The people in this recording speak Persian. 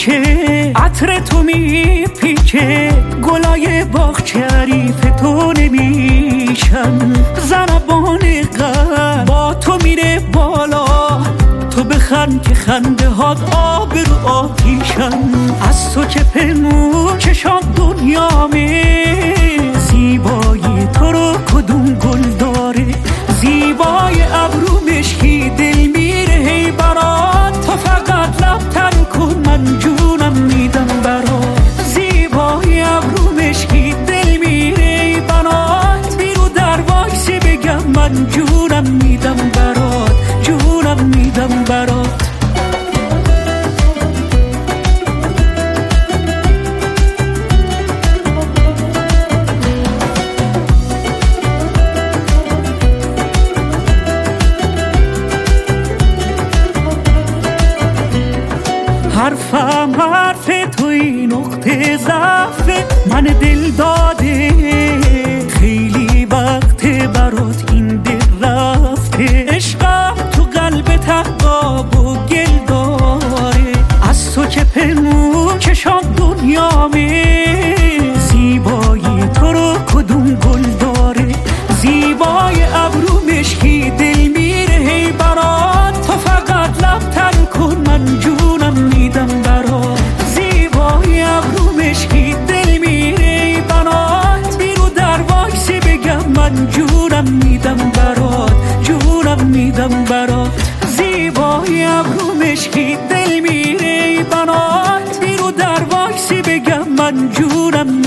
که عطر تو میپیچه، گلای باغ شریف تو نمیشن، ضربان قلب با تو میره بالا، تو بخند که خنده هات آب رو آتیشن. از تو چه پنهون چشات دنیامه، زیبایی تو رو کدوم گل داره، زیبای ابرو مشکی دل میره هی برات، تو فقط لب تر کن من جونم میدم برات، زیبای ابرو مشکی دل میره هی برات، بیرو در وایسی بگم من جونم میدم برات، جونم میدم برات. حرفم حرف توی نقطه ضعف من دل داده، خیلی وقت برات این دل رفته، عشقم تو قلب تقاب و گل داره، از تو چه پنهون چشات دنیامه، زیبایی تو رو کدوم گل داره، زیبای ابرو مشکی دل میره هی برات، تو فقط لب تر کن من جونم میدم برات، زیبای ابرو مشکی دل میره برات، بیرو در وایسی بگم من جونم میدم برات، جونم میدم برات، زیبای ابرو مشکی دل میره برات، بیرو در وایسی بگم من جونم